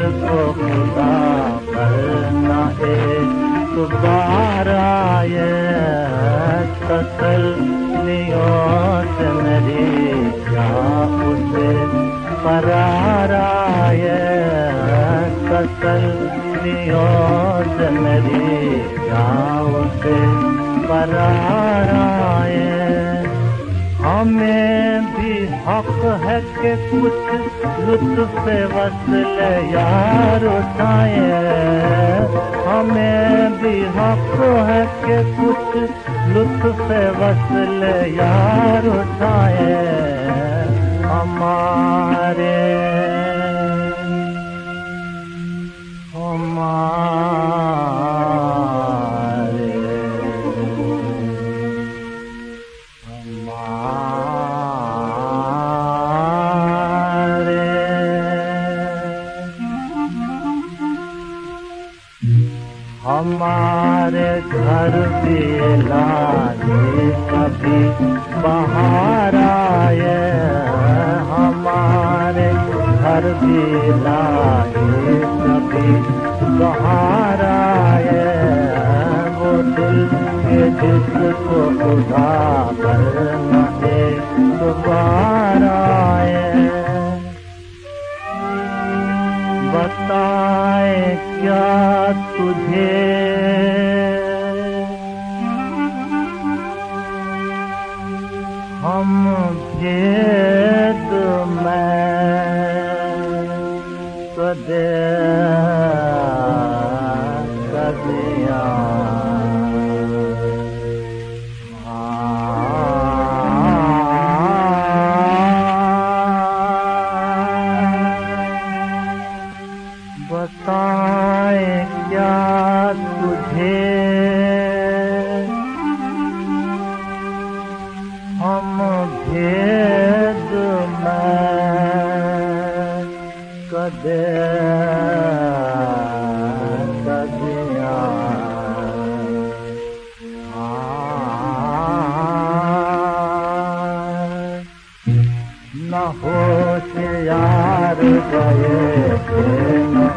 जिसको खुदा पर न एतबार आए, तसल्लियों से मेरी क्या उसे करार आए, तसल्लियों से मेरी क्या उसे करार आए। हमें भी हक है कि कुछ लुत्फ़ वस्ल यार उठाए, हमें भी हक है कि कुछ लुत्फ़ वस्ल यार उठाए। हमारे हमारे घर भी लागे कभी बाहर आए, हमारे घर भी लागे कभी बाहर आए। वो दिल के जिसको खुदा पर न एतबार आए। बताए क्या तुझे हम भेद में कदे कदिया बताए क्या तुझे हम भेद में कदे कदिया न होशियार गए न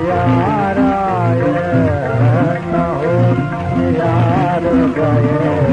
होशियार आए, न होशियार गए